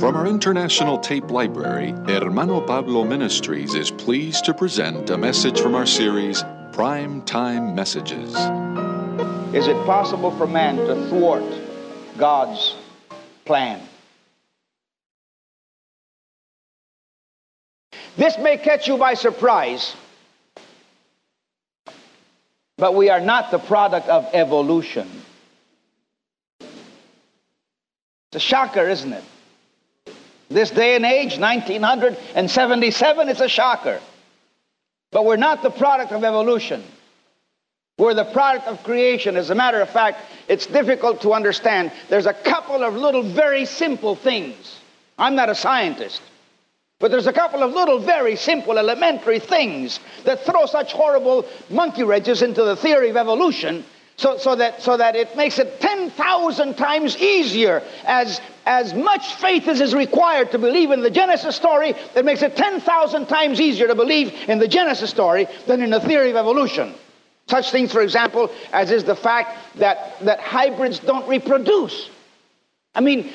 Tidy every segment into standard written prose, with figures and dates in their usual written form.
From our international tape library, Hermano Pablo Ministries is pleased to present a message from our series, Prime Time Messages. Is it possible for man to thwart God's plan? This may catch you by surprise, but we are not the product of evolution. It's a shocker, isn't it? This day and age, 1977, it's a shocker. But we're not the product of evolution. We're the product of creation. As a matter of fact, it's difficult to understand. There's a couple of little very simple things. I'm not a scientist. But there's a couple of little very simple elementary things that throw such horrible monkey wrenches into the theory of evolution so that it makes it 10,000 times easier. As much faith as is required to believe in the Genesis story, it makes it 10,000 times easier to believe in the Genesis story than in the theory of evolution. Such things, for example, as is the fact that hybrids don't reproduce. I mean,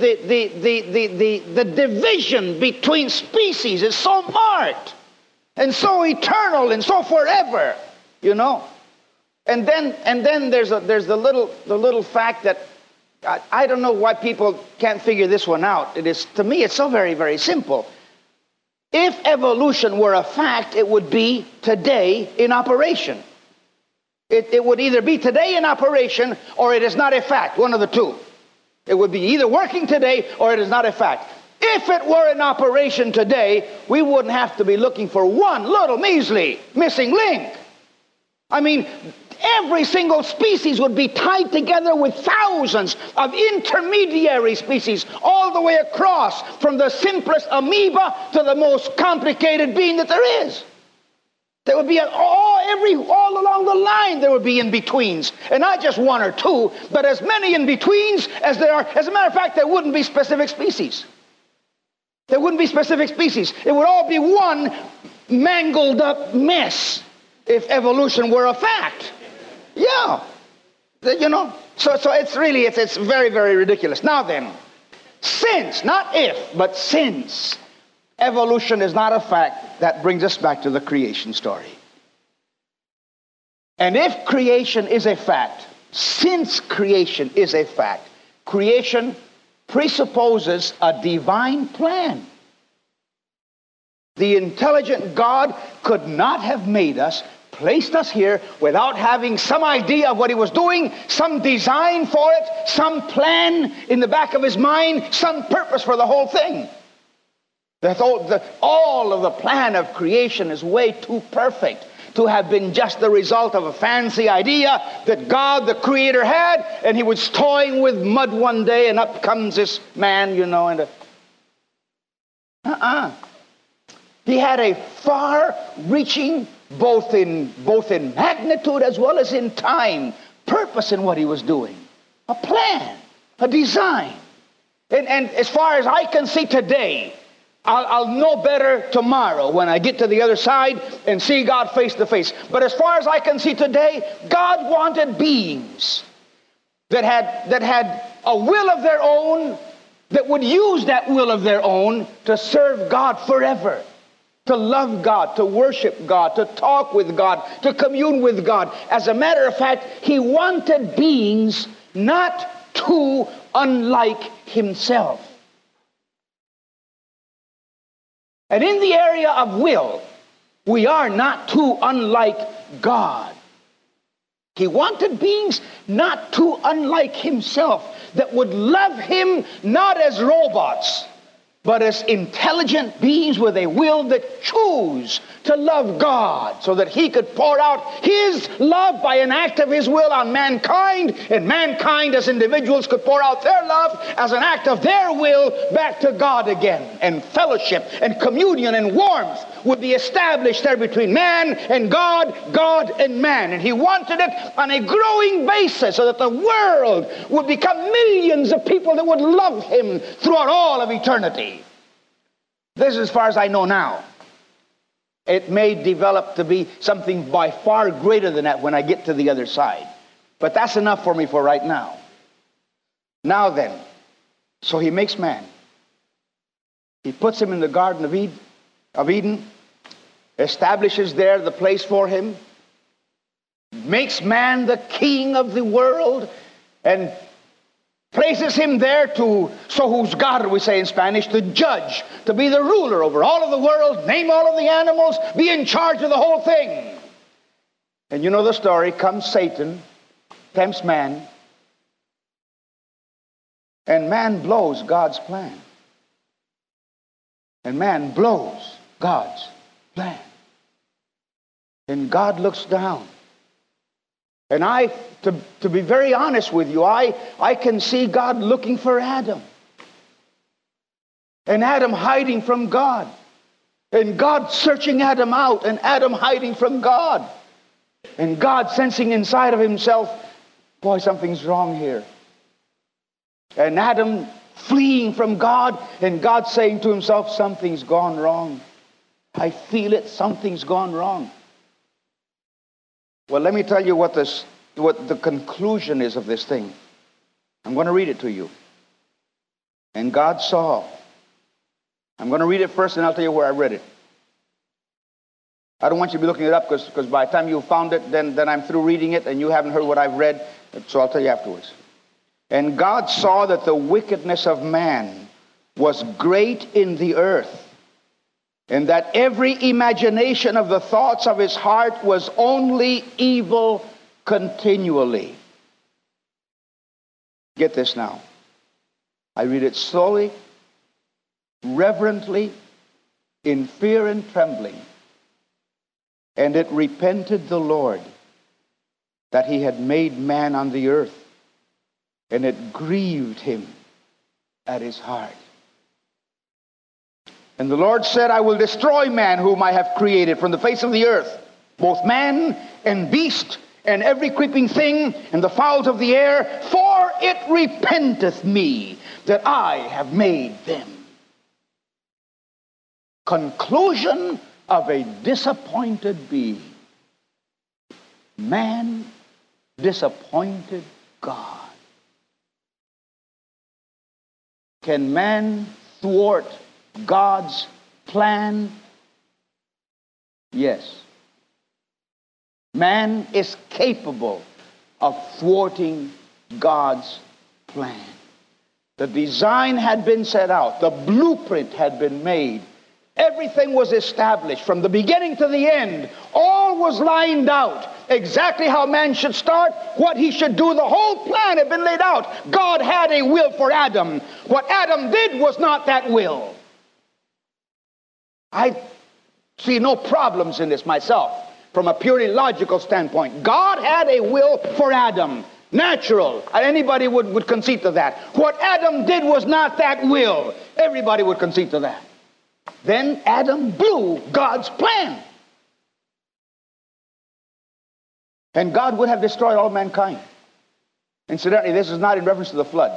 the division between species is so marked and so eternal and so forever, you know. And then there's the little fact that I don't know why people can't figure this one out. It is, to me, it's so very, very simple. If evolution were a fact, it would be today in operation. It would either be today in operation or it is not a fact, one of the two. It would be either working today or it is not a fact. If it were in operation today, we wouldn't have to be looking for one little measly missing link. I mean, every single species would be tied together with thousands of intermediary species all the way across, from the simplest amoeba to the most complicated being that there is. There would be all along the line there would be in-betweens. And not just one or two, but as many in-betweens as there are. As a matter of fact, there wouldn't be specific species. There wouldn't be specific species. It would all be one mangled up mess if evolution were a fact. Yeah. You know, so it's very, very ridiculous. Now then, since, not if, but since evolution is not a fact, that brings us back to the creation story. And if creation is a fact, since creation is a fact, creation presupposes a divine plan. The intelligent God could not have made us, placed us here without having some idea of what he was doing, some design for it, some plan in the back of his mind, some purpose for the whole thing. All of the plan of creation is way too perfect to have been just the result of a fancy idea that God, the Creator, had, and he was toying with mud one day, and up comes this man, you know, and he had a far-reaching, both in magnitude as well as in time, purpose in what he was doing. A plan, a design. And as far as I can see today, I'll know better tomorrow when I get to the other side and see God face to face. But as far as I can see today, God wanted beings that had a will of their own, that would use that will of their own to serve God forever, to love God, to worship God, to talk with God, to commune with God. As a matter of fact, he wanted beings not too unlike himself. And in the area of will, we are not too unlike God. He wanted beings not too unlike himself, that would love him not as robots, but as intelligent beings with a will that choose to love God, so that he could pour out his love by an act of his will on mankind, and mankind as individuals could pour out their love as an act of their will back to God again. And fellowship and communion and warmth would be established there between man and God, God and man. And he wanted it on a growing basis, so that the world would become millions of people that would love him throughout all of eternity. This is as far as I know now. It may develop to be something by far greater than that when I get to the other side. But that's enough for me for right now. Now then, so he makes man. He puts him in the Garden of Eden, establishes there the place for him, makes man the king of the world, and places him there to sojuzgar, we say in Spanish, to judge, to be the ruler over all of the world, name all of the animals, be in charge of the whole thing. And you know the story. Comes Satan, tempts man, and man blows God's plan. And man blows God's plan. And God looks down. And to be very honest with you, I can see God looking for Adam. And Adam hiding from God. And God searching Adam out, and Adam hiding from God. And God sensing inside of himself, boy, something's wrong here. And Adam fleeing from God, and God saying to himself, something's gone wrong. I feel it, something's gone wrong. Well, let me tell you what the conclusion is of this thing. I'm going to read it to you. And God saw. I'm going to read it first, and I'll tell you where I read it. I don't want you to be looking it up, because by the time you found it, then I'm through reading it, and you haven't heard what I've read, so I'll tell you afterwards. And God saw that the wickedness of man was great in the earth, and that every imagination of the thoughts of his heart was only evil continually. Get this now. I read it slowly, reverently, in fear and trembling. And it repented the Lord that he had made man on the earth, and it grieved him at his heart. And the Lord said, I will destroy man whom I have created from the face of the earth, both man and beast, and every creeping thing, and the fowls of the air, for it repenteth me that I have made them. Conclusion of a disappointed being. Man disappointed God. Can man thwart God's plan? Yes. Man is capable of thwarting God's plan. The design had been set out. The blueprint had been made. Everything was established from the beginning to the end. All was lined out. Exactly how man should start, what he should do. The whole plan had been laid out. God had a will for Adam. What Adam did was not that will. I see no problems in this myself from a purely logical standpoint. God had a will for Adam. Natural. Anybody would concede to that. What Adam did was not that will. Everybody would concede to that. Then Adam blew God's plan. And God would have destroyed all mankind. Incidentally, this is not in reference to the flood.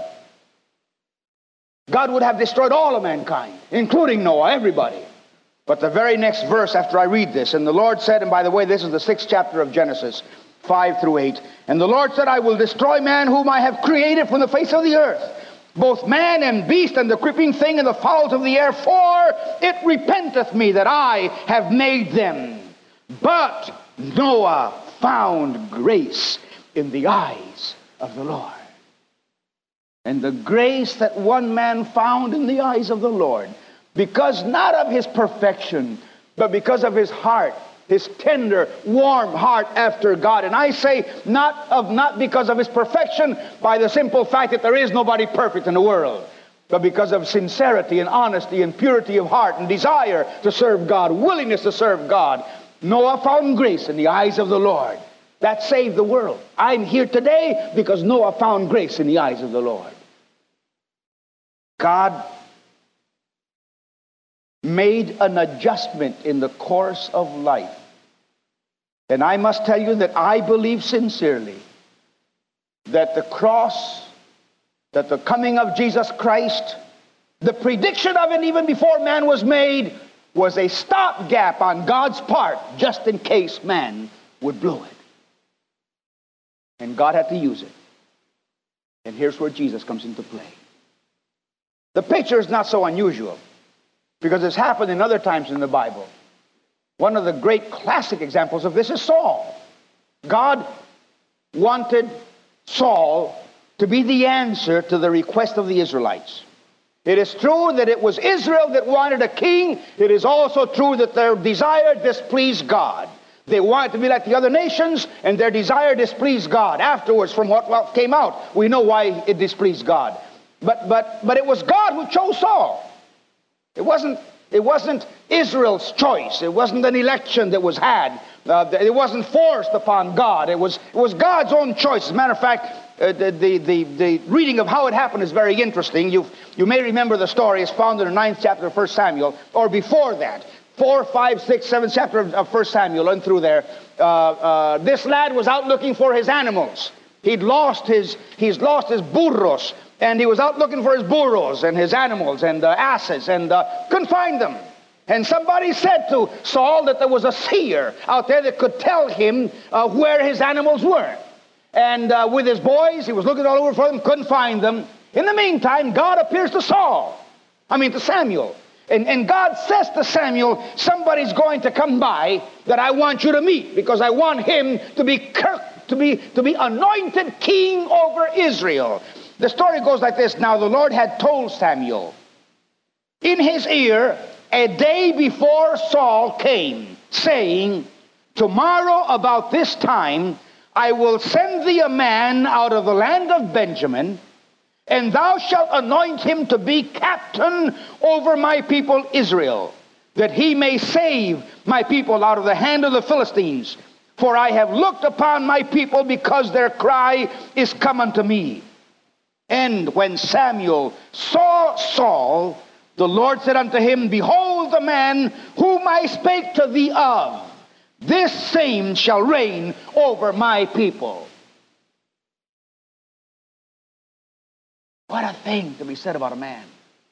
God would have destroyed all of mankind, including Noah, everybody. But the very next verse after I read this, and the Lord said, and by the way, this is the 6th chapter of Genesis, 5 through 8. And the Lord said, I will destroy man whom I have created from the face of the earth, both man and beast and the creeping thing and the fowls of the air, for it repenteth me that I have made them. But Noah found grace in the eyes of the Lord. And the grace that one man found in the eyes of the Lord, because not of his perfection, but because of his heart, his tender, warm heart after God. And I say not because of his perfection, by the simple fact that there is nobody perfect in the world, but because of sincerity and honesty and purity of heart and desire to serve God, willingness to serve God. Noah found grace in the eyes of the Lord. That saved the world. I'm here today because Noah found grace in the eyes of the Lord. God made an adjustment in the course of life. And I must tell you that I believe sincerely that the cross, that the coming of Jesus Christ, the prediction of it even before man was made, was a stopgap on God's part, just in case man would blow it. And God had to use it. And here's where Jesus comes into play. The picture is not so unusual. because it's happened in other times in the Bible. One of the great classic examples of this is Saul. God wanted Saul to be the answer to the request of the Israelites. It is true that it was Israel that wanted a king. It is also true that their desire displeased God. They wanted to be like the other nations, and their desire displeased God. Afterwards, from what came out, we know why it displeased God. But it was God who chose Saul. It wasn't Israel's choice. It wasn't an election that was had. It wasn't forced upon God. It was God's own choice. As a matter of fact, the reading of how it happened is very interesting. You may remember the story. It's found in the 9th chapter of 1 Samuel, or before that. 4, 5, 6, 7 chapter of 1 Samuel and through there. This lad was out looking for his animals. He's lost his burros, and he was out looking for his burros and his animals and asses, and couldn't find them. And somebody said to Saul that there was a seer out there that could tell him where his animals were. And with his boys, he was looking all over for them, couldn't find them. In the meantime, God appears to Samuel. And God says to Samuel, somebody's going to come by that I want you to meet, because I want him to be anointed king over Israel. The story goes like this. Now the Lord had told Samuel in his ear a day before Saul came, saying, tomorrow about this time I will send thee a man out of the land of Benjamin, and thou shalt anoint him to be captain over my people Israel, that he may save my people out of the hand of the Philistines. For I have looked upon my people, because their cry is come unto me. And when Samuel saw Saul, the Lord said unto him, behold the man whom I spake to thee of. This same shall reign over my people. What a thing to be said about a man.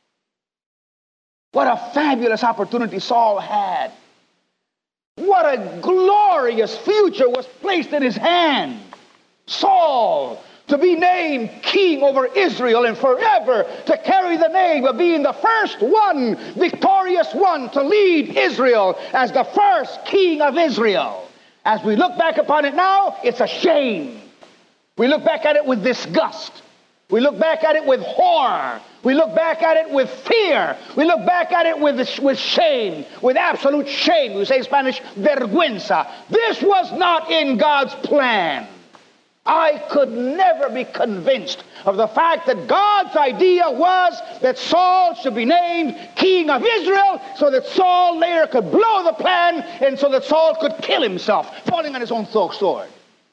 What a fabulous opportunity Saul had. What a glorious future was placed in his hand. Saul, to be named king over Israel and forever to carry the name of being the first one, victorious one, to lead Israel as the first king of Israel. As we look back upon it now, it's a shame. We look back at it with disgust. We look back at it with horror. We look back at it with fear. We look back at it with shame, with absolute shame. We say in Spanish, vergüenza. This was not in God's plan. I could never be convinced of the fact that God's idea was that Saul should be named king of Israel, so that Saul later could blow the plan, and so that Saul could kill himself, falling on his own sword.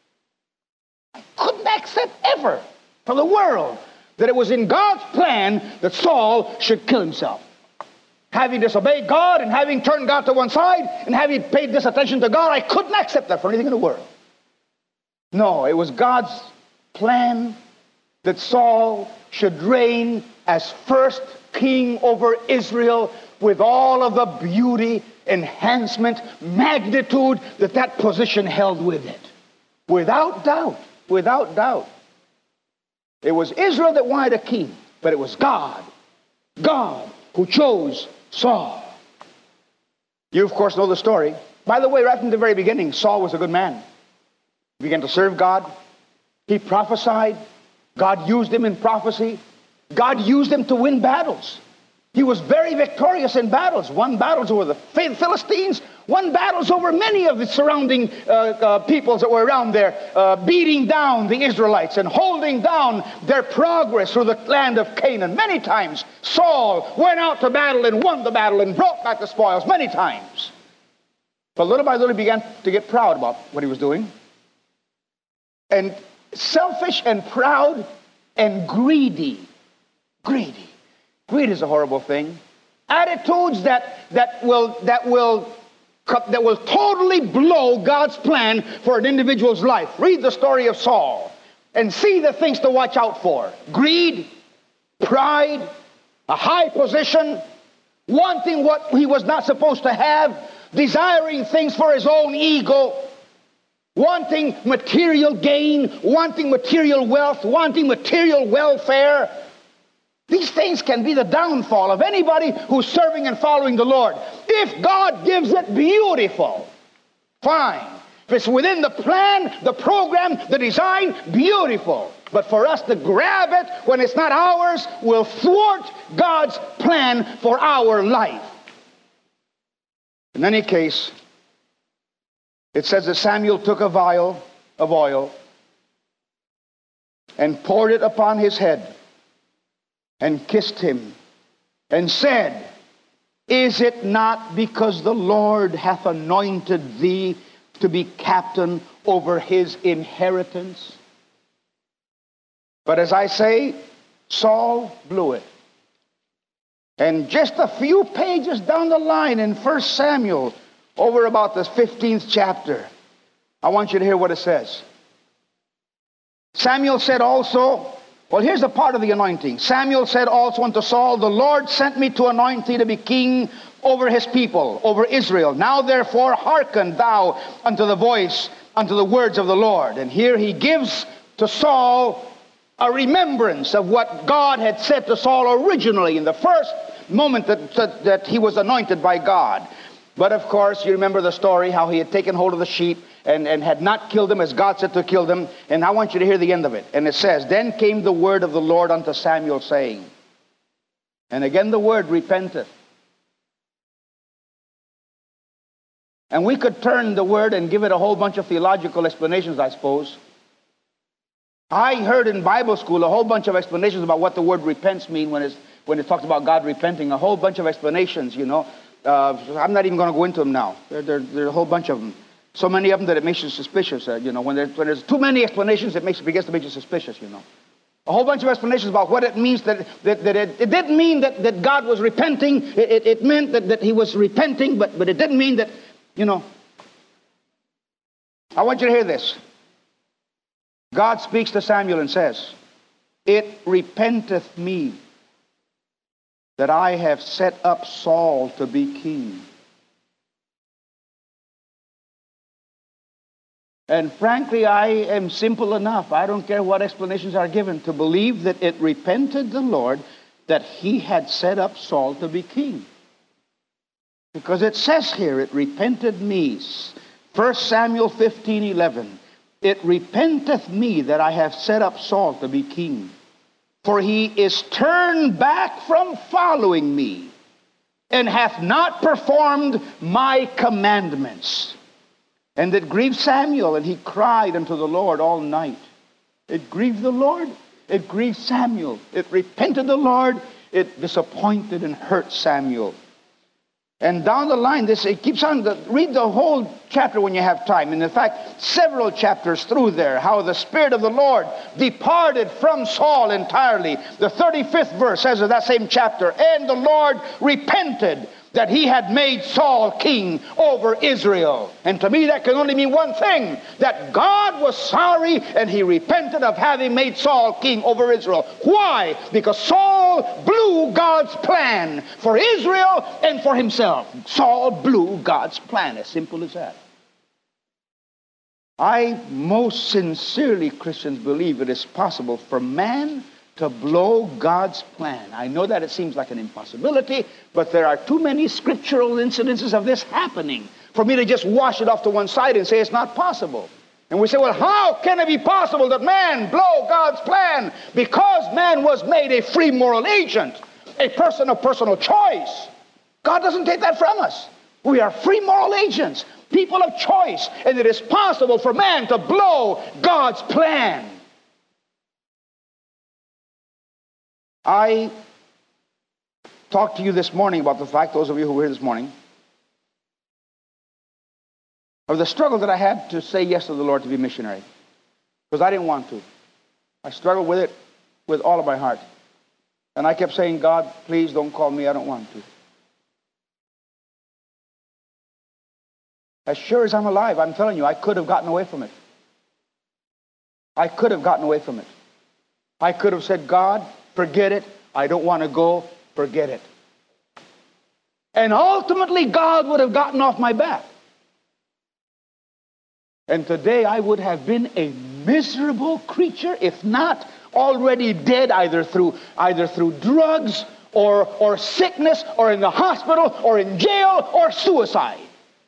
I couldn't accept ever for the world that it was in God's plan that Saul should kill himself. Having disobeyed God and having turned God to one side and having paid disattention to God, I couldn't accept that for anything in the world. No, it was God's plan that Saul should reign as first king over Israel, with all of the beauty, enhancement, magnitude that position held with it. Without doubt, without doubt. It was Israel that wanted a king, but it was God who chose Saul. You, of course, know the story. By the way, right from the very beginning, Saul was a good man. He began to serve God. He prophesied. God used him in prophecy. God used him to win battles. He was very victorious in battles. Won battles over the Philistines. Won battles over many of the surrounding peoples that were around there, beating down the Israelites and holding down their progress through the land of Canaan. Many times Saul went out to battle and won the battle and brought back the spoils many times. But little by little he began to get proud about what he was doing. And selfish and proud and greedy. Greed is a horrible thing. Attitudes that will totally blow God's plan for an individual's life. Read the story of Saul and see the things to watch out for. Greed, pride, a high position, wanting what he was not supposed to have, desiring things for his own ego, wanting material gain, wanting material wealth, wanting material welfare. These things can be the downfall of anybody who's serving and following the Lord. If God gives it, beautiful. Fine. If it's within the plan, the program, the design, beautiful. But for us to grab it when it's not ours will thwart God's plan for our life. In any case, it says that Samuel took a vial of oil and poured it upon his head and kissed him and said, "Is it not because the Lord hath anointed thee to be captain over his inheritance?" But as I say, Saul blew it. And just a few pages down the line in 1 Samuel, over about the 15th chapter, I want you to hear what it says. Samuel said also, well, here's a part of the anointing. Samuel said also unto Saul, "The Lord sent me to anoint thee to be king over his people, over Israel. Now therefore hearken thou unto the voice, unto the words of the Lord." And here he gives to Saul a remembrance of what God had said to Saul originally in the first moment that he was anointed by God. But of course, you remember the story, how he had taken hold of the sheep and had not killed them as God said to kill them. And I want you to hear the end of it. And it says, "Then came the word of the Lord unto Samuel, saying," and again the word repenteth. And we could turn the word and give it a whole bunch of theological explanations, I suppose. I heard in Bible school a whole bunch of explanations about what the word repents mean when it talks about God repenting. A whole bunch of explanations, you know. I'm not even going to go into them now. There are a whole bunch of them. So many of them that it makes you suspicious. You know, when there's too many explanations, it begins to make you suspicious, you know. A whole bunch of explanations about what it means that it didn't mean that God was repenting. It meant that he was repenting, but it didn't mean that, you know. I want you to hear this. God speaks to Samuel and says, "It repenteth me that I have set up Saul to be king." And frankly, I am simple enough. I don't care what explanations are given to believe that it repented the Lord that he had set up Saul to be king. Because it says here, "It repented me." 1 Samuel 15:11. "It repenteth me that I have set up Saul to be king. For he is turned back from following me, and hath not performed my commandments." And it grieved Samuel, and he cried unto the Lord all night. It grieved the Lord. It grieved Samuel. It repented the Lord. It disappointed and hurt Samuel. And down the line, it keeps on. Read the whole chapter when you have time. And in fact, several chapters through there, how the Spirit of the Lord departed from Saul entirely. The 35th verse says of that same chapter, "And the Lord repented that he had made Saul king over Israel." And to me, that can only mean one thing, that God was sorry and he repented of having made Saul king over Israel. Why? Because Saul blew God's plan for Israel and for himself. Saul blew God's plan, as simple as that. I most sincerely, Christians, believe it is possible for man to blow God's plan. I know that it seems like an impossibility, but there are too many scriptural incidences of this happening for me to just wash it off to one side and say it's not possible. And we say, well, how can it be possible that man blow God's plan? Because man was made a free moral agent, a person of personal choice. God doesn't take that from us. We are free moral agents, people of choice, and it is possible for man to blow God's plan. I talked to you this morning about the fact, those of you who were here this morning, of the struggle that I had to say yes to the Lord to be missionary. Because I didn't want to. I struggled with it with all of my heart. And I kept saying, "God, please don't call me. I don't want to." As sure as I'm alive, I'm telling you, I could have gotten away from it. I could have gotten away from it. I could have said, "God, forget it. I don't want to go. Forget it." And ultimately, God would have gotten off my back. And today, I would have been a miserable creature, if not already dead, either through drugs or sickness or in the hospital or in jail or suicide.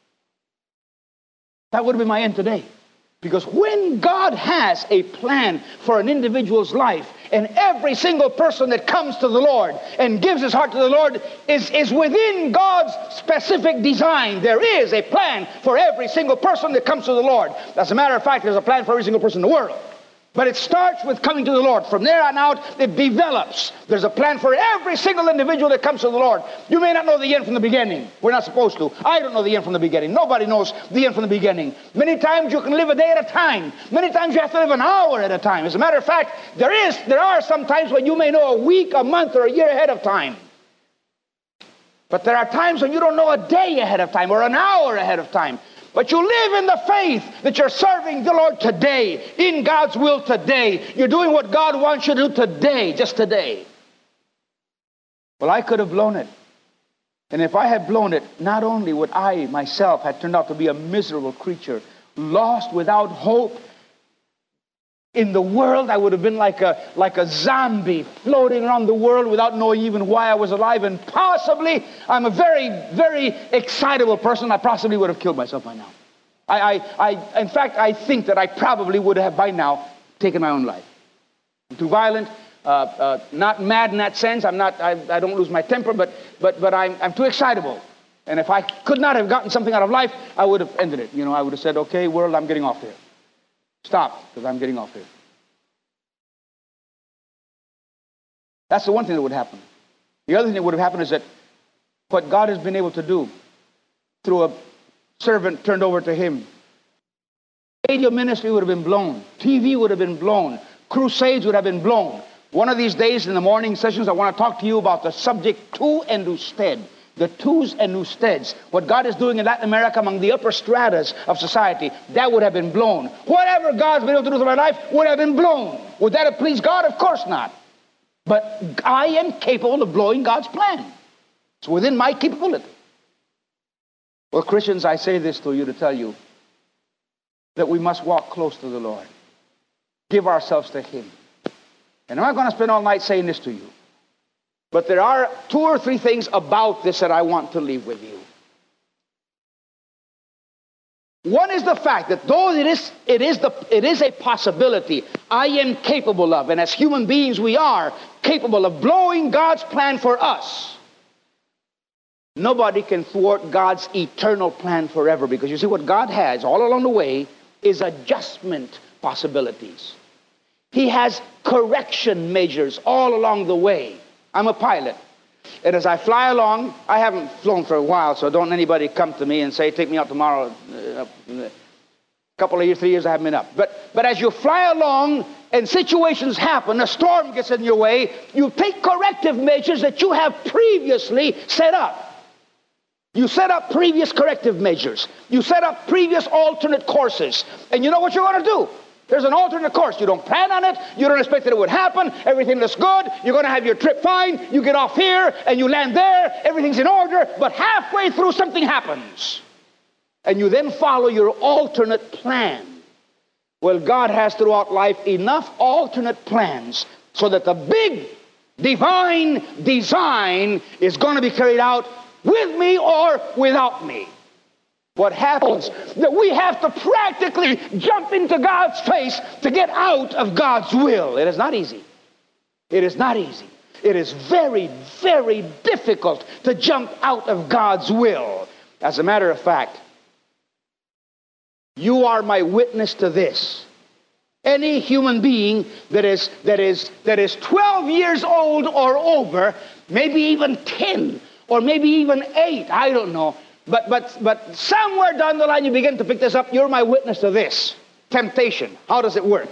That would have been my end today. Because when God has a plan for an individual's life, and every single person that comes to the Lord and gives his heart to the Lord is within God's specific design. There is a plan for every single person that comes to the Lord. As a matter of fact, there's a plan for every single person in the world. But it starts with coming to the Lord. From there on out, it develops. There's a plan for every single individual that comes to the Lord. You may not know the end from the beginning. We're not supposed to. I don't know the end from the beginning. Nobody knows the end from the beginning. Many times you can live a day at a time. Many times you have to live an hour at a time. As a matter of fact, there are some times when you may know a week, a month, or a year ahead of time. But there are times when you don't know a day ahead of time or an hour ahead of time. But you live in the faith that you're serving the Lord today, in God's will today. You're doing what God wants you to do today, just today. Well, I could have blown it. And if I had blown it, not only would I myself have turned out to be a miserable creature, lost without hope in the world, I would have been like a zombie floating around the world without knowing even why I was alive. And possibly, I'm a very, very excitable person. I possibly would have killed myself by now. In fact, I think that I probably would have by now taken my own life. I'm too violent, not mad in that sense. I don't lose my temper, but I'm too excitable. And if I could not have gotten something out of life, I would have ended it. I would have said, okay, world, I'm getting off here. Stop, because I'm getting off here. That's the one thing that would happen. The other thing that would have happened is that what God has been able to do through a servant turned over to him. Radio ministry would have been blown. TV would have been blown. Crusades would have been blown. One of these days in the morning sessions, I want to talk to you about the subject tu and usted. The tus and usteds. What God is doing in Latin America among the upper stratas of society, that would have been blown. Whatever God's been able to do through my life would have been blown. Would that have pleased God? Of course not. But I am capable of blowing God's plan. It's within my capability. Well, Christians, I say this to you to tell you that we must walk close to the Lord. Give ourselves to Him. And I'm not going to spend all night saying this to you. But there are 2 or 3 things about this that I want to leave with you. One is the fact that though it is a possibility I am capable of, and as human beings we are capable of blowing God's plan for us. Nobody can thwart God's eternal plan forever, because you see what God has all along the way is adjustment possibilities. He has correction measures all along the way. I'm a pilot. And as I fly along, I haven't flown for a while, so don't anybody come to me and say, take me out tomorrow. A couple of years, 3 years, I haven't been up. But as you fly along and situations happen, a storm gets in your way, you take corrective measures that you have previously set up. You set up previous corrective measures. You set up previous alternate courses. And you know what you're going to do? There's an alternate course. You don't plan on it. You don't expect that it would happen. Everything looks good. You're going to have your trip fine. You get off here and you land there. Everything's in order. But halfway through, something happens. And you then follow your alternate plan. Well, God has throughout life enough alternate plans so that the big divine design is going to be carried out with me or without me. What happens that we have to practically jump into God's face to get out of God's will. It is not easy. It is not easy. It is very, very difficult to jump out of God's will. As a matter of fact, you are my witness to this. Any human being that is 12 years old or over, maybe even 10 or maybe even 8, I don't know. But somewhere down the line you begin to pick this up. You're my witness to this. Temptation. How does it work?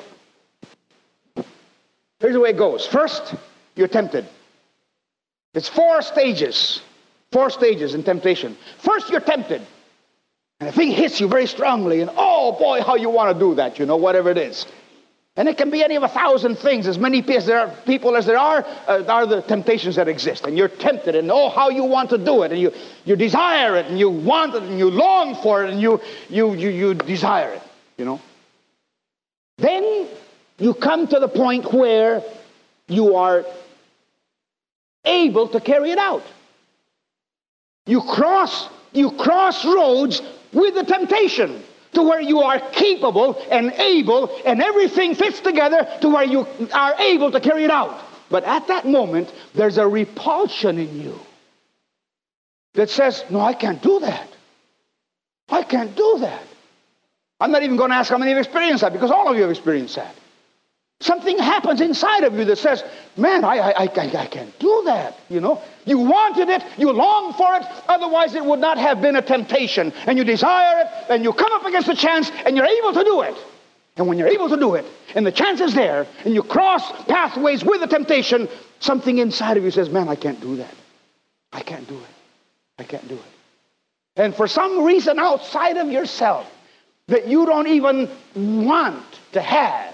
Here's the way it goes. First, you're tempted. It's 4 stages. 4 stages in temptation. First, you're tempted. And the thing hits you very strongly. And oh boy, how you want to do that, whatever it is. And it can be any of 1,000 things. As many people as there are the temptations that exist. And you're tempted, and oh, how you want to do it. And you desire it, and you want it, and you long for it, and you desire it, Then you come to the point where you are able to carry it out. You cross roads with the temptation to where you are capable and able, and everything fits together to where you are able to carry it out. But at that moment, there's a repulsion in you that says, no, I can't do that. I can't do that. I'm not even going to ask how many have experienced that, because all of you have experienced that. Something happens inside of you that says, man, I can't do that, you know. You wanted it, you long for it, otherwise it would not have been a temptation. And you desire it, and you come up against the chance, and you're able to do it. And when you're able to do it, and the chance is there, and you cross pathways with the temptation, something inside of you says, man, I can't do that. I can't do it. I can't do it. And for some reason outside of yourself that you don't even want to have,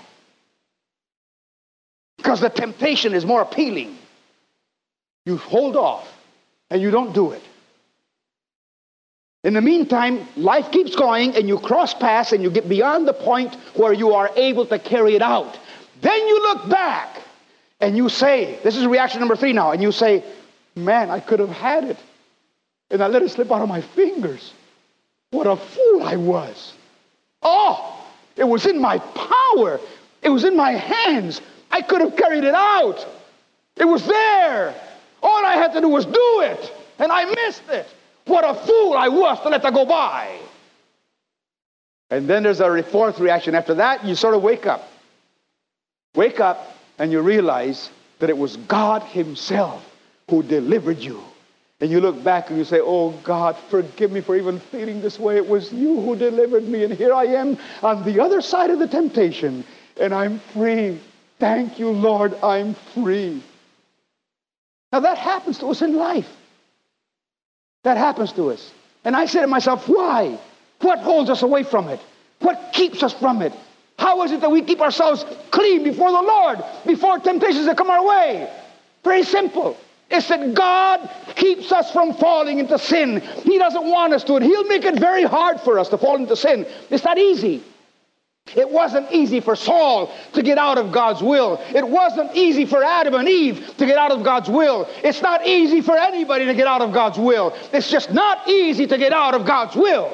because the temptation is more appealing, you hold off and you don't do it. In the meantime, life keeps going, and you cross paths and you get beyond the point where you are able to carry it out. Then you look back and you say, this is reaction number 3 now, and you say, man, I could have had it, and I let it slip out of my fingers. What a fool I was. Oh, it was in my power. It was in my hands. I could have carried it out. It was there. All I had to do was do it, and I missed it. What a fool I was to let that go by. And then there's a 4th reaction. After that, you sort of wake up. Wake up, and you realize that it was God himself who delivered you. And you look back and you say, oh God, forgive me for even feeling this way. It was you who delivered me, and here I am on the other side of the temptation, and I'm free. Thank you, Lord, I'm free. Now that happens to us in life. That happens to us. And I say to myself, why? What holds us away from it? What keeps us from it? How is it that we keep ourselves clean before the Lord, before temptations that come our way? Very simple. It's that God keeps us from falling into sin. He doesn't want us to. And he'll make it very hard for us to fall into sin. It's not easy. It wasn't easy for Saul to get out of God's will. It wasn't easy for Adam and Eve to get out of God's will. It's not easy for anybody to get out of God's will. It's just not easy to get out of God's will.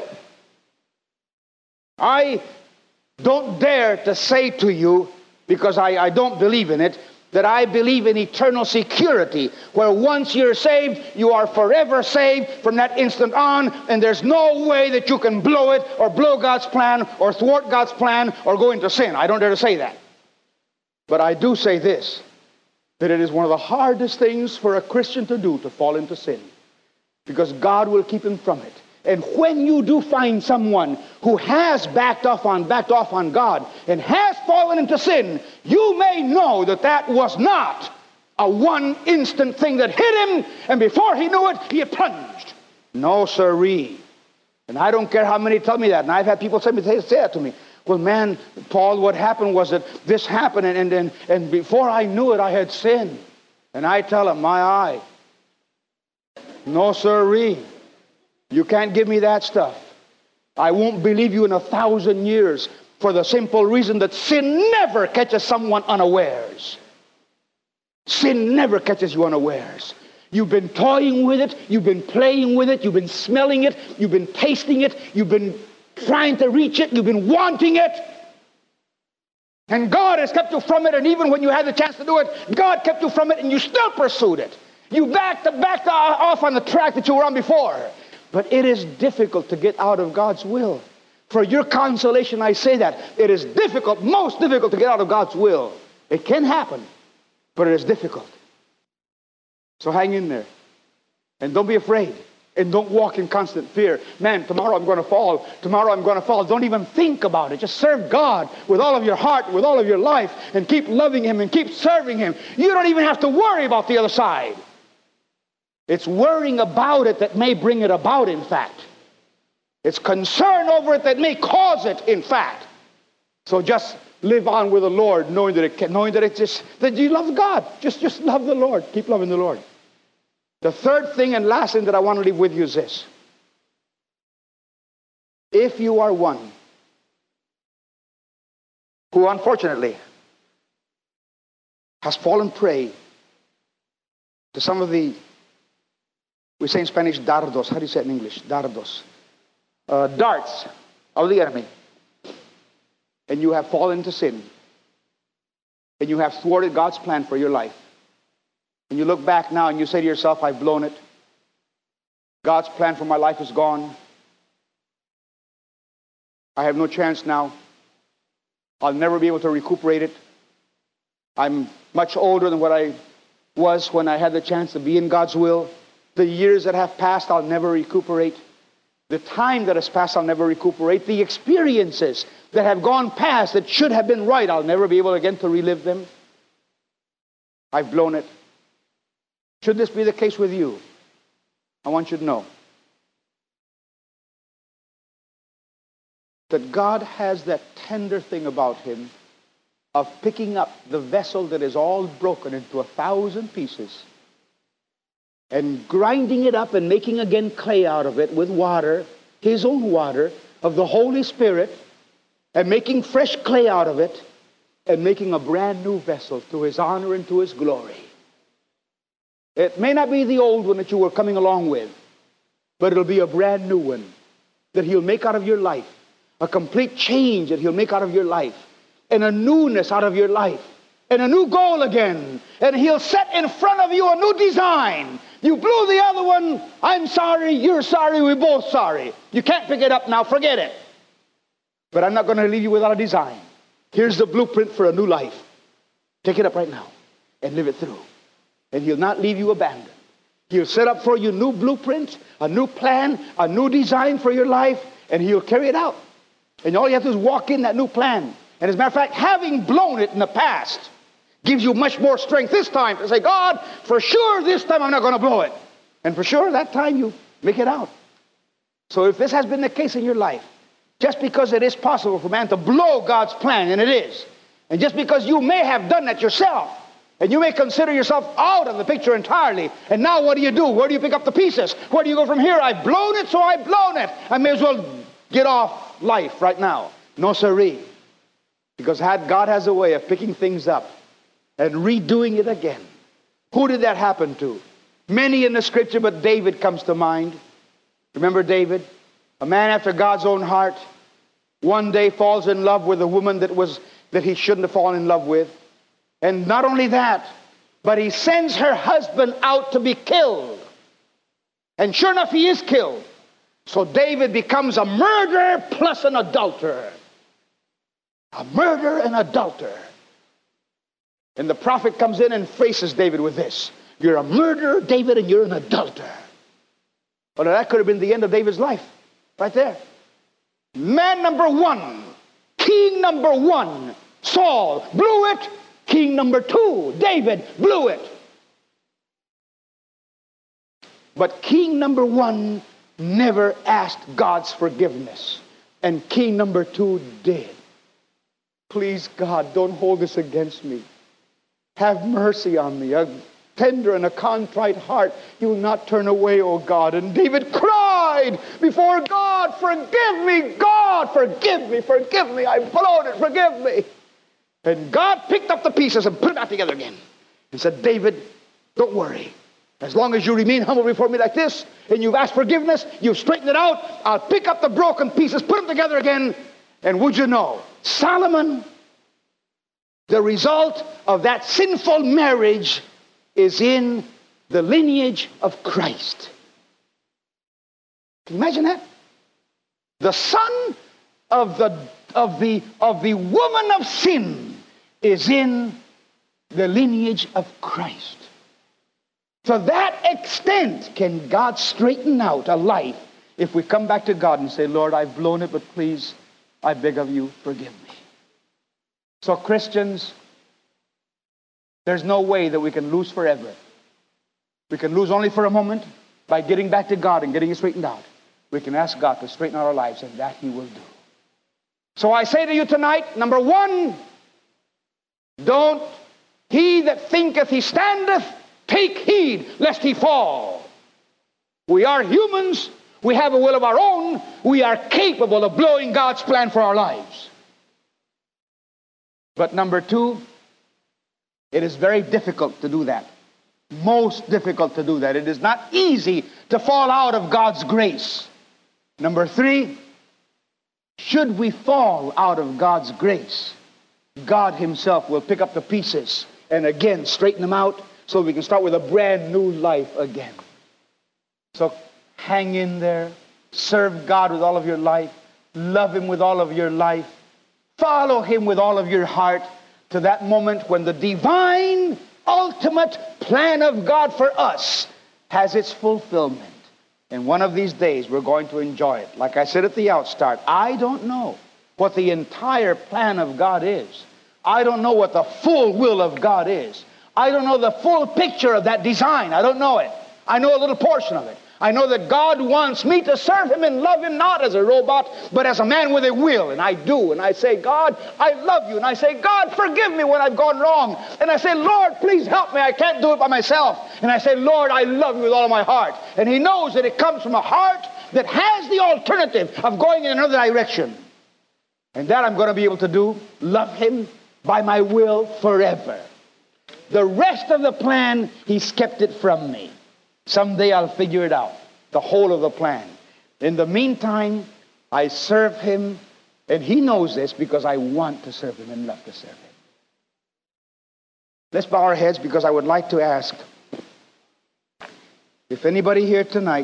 I don't dare to say to you, because I don't believe in it, that I believe in eternal security, where once you're saved, you are forever saved from that instant on, and there's no way that you can blow it, or blow God's plan, or thwart God's plan, or go into sin. I don't dare to say that. But I do say this, that it is one of the hardest things for a Christian to do, to fall into sin, because God will keep him from it. And when you do find someone who has backed off on God and has fallen into sin, you may know that that was not a one instant thing that hit him, and before he knew it, he had plunged. No, sirree. And I don't care how many tell me that. And I've had people say that to me. Well, man, Paul, what happened was that this happened, and before I knew it, I had sinned. And I tell them, my eye. No, sirree. You can't give me that stuff. I won't believe you in 1,000 years, for the simple reason that sin never catches someone unawares. Sin never catches you unawares. You've been toying with it, you've been playing with it, you've been smelling it, you've been tasting it, you've been trying to reach it, you've been wanting it. And God has kept you from it, and even when you had the chance to do it, God kept you from it, and you still pursued it. You backed off on the track that you were on before. But it is difficult to get out of God's will. For your consolation, I say that. It is difficult, most difficult to get out of God's will. It can happen, but it is difficult. So hang in there. And don't be afraid. And don't walk in constant fear. Man, tomorrow I'm going to fall. Tomorrow I'm going to fall. Don't even think about it. Just serve God with all of your heart, with all of your life, and keep loving him and keep serving him. You don't even have to worry about the other side. It's worrying about it that may bring it about, in fact. It's concern over it that may cause it, in fact. So just live on with the Lord, knowing that you love God. Just love the Lord. Keep loving the Lord. The third thing and last thing that I want to leave with you is this. If you are one who unfortunately has fallen prey to some of the, we say in Spanish, dardos. How do you say it in English? Dardos. Darts of the enemy. And you have fallen into sin. And you have thwarted God's plan for your life. And you look back now and you say to yourself, I've blown it. God's plan for my life is gone. I have no chance now. I'll never be able to recuperate it. I'm much older than what I was when I had the chance to be in God's will. The years that have passed, I'll never recuperate. The time that has passed, I'll never recuperate. The experiences that have gone past that should have been right, I'll never be able again to relive them. I've blown it. Should this be the case with you, I want you to know that God has that tender thing about him of picking up the vessel that is all broken into 1,000 pieces and grinding it up and making again clay out of it with water, his own water of the Holy Spirit, and making fresh clay out of it and making a brand new vessel to his honor and to his glory. It may not be the old one that you were coming along with, but it'll be a brand new one that he'll make out of your life, a complete change that he'll make out of your life, and a newness out of your life, and a new goal again. And he'll set in front of you a new design. You blew the other one. I'm sorry, you're sorry, we're both sorry. You can't pick it up now, forget it. But I'm not going to leave you without a design. Here's the blueprint for a new life. Take it up right now and live it through. And he'll not leave you abandoned. He'll set up for you a new blueprint, a new plan, a new design for your life, and he'll carry it out. And all you have to do is walk in that new plan. And as a matter of fact, having blown it in the past gives you much more strength this time to say, God, for sure this time I'm not going to blow it. And for sure that time you make it out. So if this has been the case in your life, just because it is possible for man to blow God's plan, and it is, and just because you may have done that yourself, and you may consider yourself out of the picture entirely, and now what do you do? Where do you pick up the pieces? Where do you go from here? I've blown it, so I've blown it. I may as well get off life right now. No siree. Because God has a way of picking things up and redoing it again. Who did that happen to? Many in the scripture, but David comes to mind. Remember David? A man after God's own heart. One day falls in love with a woman that he shouldn't have fallen in love with. And not only that, but he sends her husband out to be killed. And sure enough, he is killed. So David becomes a murderer plus an adulterer. A murderer and adulterer. And the prophet comes in and faces David with this. You're a murderer, David, and you're an adulterer. Well, that could have been the end of David's life. Right there. Man number one, king number one, Saul, blew it. King number two, David, blew it. But king number one never asked God's forgiveness. And king number two did. Please, God, don't hold this against me. Have mercy on me. A tender and a contrite heart you will not turn away, O God. And David cried before God, forgive me, God, forgive me, forgive me. I've blown it, forgive me. And God picked up the pieces and put it back together again. And said, David, don't worry. As long as you remain humble before me like this, and you've asked forgiveness, you've straightened it out, I'll pick up the broken pieces, put them together again. And would you know, Solomon, the result of that sinful marriage is in the lineage of Christ. Can you imagine that? The son of the woman of sin is in the lineage of Christ. To that extent can God straighten out a life if we come back to God and say, Lord, I've blown it, but please, I beg of you, forgive me. So Christians, there's no way that we can lose forever. We can lose only for a moment by getting back to God and getting it straightened out. We can ask God to straighten out our lives, and that He will do. So I say to you tonight, number one, don't he that thinketh he standeth, take heed lest he fall. We are humans. We have a will of our own. We are capable of blowing God's plan for our lives. But number two, it is very difficult to do that. Most difficult to do that. It is not easy to fall out of God's grace. Number three, should we fall out of God's grace, God himself will pick up the pieces and again straighten them out so we can start with a brand new life again. So hang in there. Serve God with all of your life. Love him with all of your life. Follow him with all of your heart to that moment when the divine, ultimate plan of God for us has its fulfillment. And one of these days we're going to enjoy it. Like I said at the outstart, I don't know what the entire plan of God is. I don't know what the full will of God is. I don't know the full picture of that design. I don't know it. I know a little portion of it. I know that God wants me to serve him and love him not as a robot, but as a man with a will. And I do. And I say, God, I love you. And I say, God, forgive me when I've gone wrong. And I say, Lord, please help me. I can't do it by myself. And I say, Lord, I love you with all of my heart. And he knows that it comes from a heart that has the alternative of going in another direction. And that I'm going to be able to do, love him by my will forever. The rest of the plan, he's kept it from me. Someday I'll figure it out, the whole of the plan. In the meantime, I serve him, and he knows this because I want to serve him and love to serve him. Let's bow our heads because I would like to ask if anybody here tonight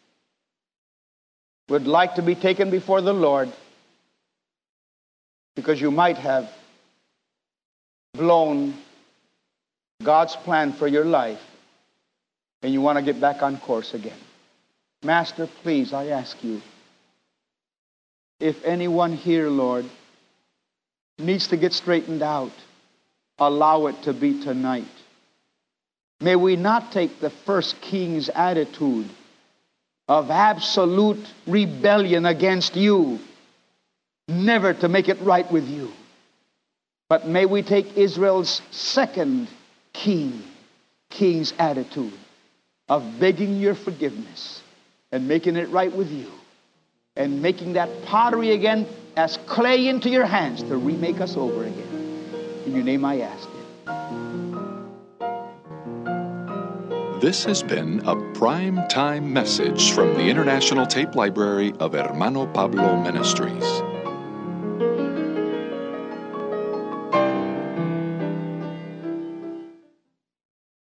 would like to be taken before the Lord because you might have blown God's plan for your life and you want to get back on course again. Master, please, I ask you, if anyone here, Lord, needs to get straightened out, allow it to be tonight. May we not take the first king's attitude of absolute rebellion against you, never to make it right with you. But may we take Israel's second king's attitude of begging your forgiveness and making it right with you and making that pottery again as clay into your hands to remake us over again. In your name I ask it. This has been a Prime Time message from the International Tape Library of Hermano Pablo Ministries.